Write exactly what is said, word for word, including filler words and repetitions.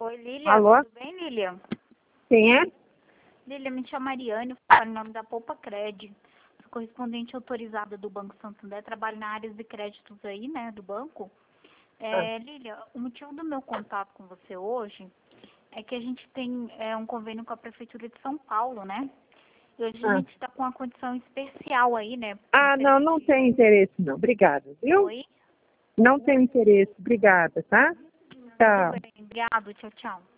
Oi, Lília, Alô? tudo bem, Lília? Quem é? Lília, me chamo Mariane, falo em nome da Poupa Cred. Sou correspondente autorizada do Banco Santander, trabalho na área de créditos aí, né, do banco. Ah, É, Lília, o motivo do meu contato com você hoje é que a gente tem é, um convênio com a Prefeitura de São Paulo, né? E hoje a ah. gente está com uma condição especial aí, né? Ah, não, não Referente... tem interesse não. Obrigada, viu? Oi? Não tem interesse. Obrigada, tá? Tudo Tchau. bem, obrigado, tchau, tchau.